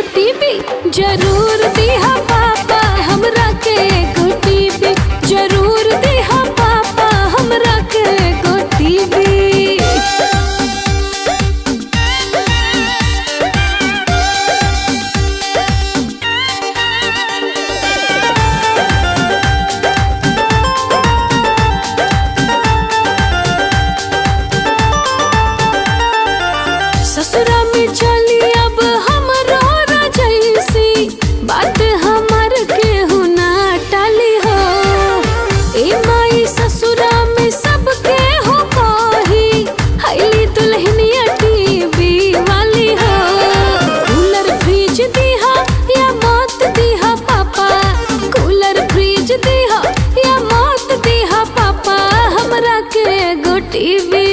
गोटी भी जरूर दिहा पापा हमरा के गोटी भी जरूर दिहा पापा हमरा के गोटी भी। ससुरा में चली अब हमरो रजैसी बात हमार केहू ना टाली हो। ए माई ससुरा में सबके हो कही हैली दुल्हनिया टीवी वाली हो। कूलर फ्रिज दिहा या मत दिहा पापा कूलर फ्रिज दिहा या मत दिहा पापा हमरा के गोटी भी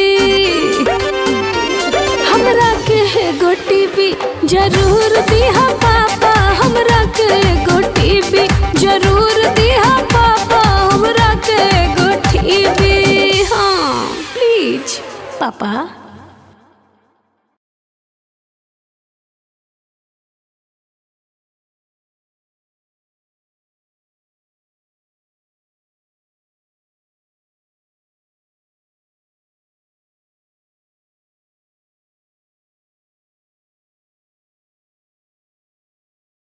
हमरा के गोटी भी जरूर दिहा पापा हमरा के गोटी भी जरूर दिहा पापा हमरा के गोटी भी। हाँ प्लीज पापा।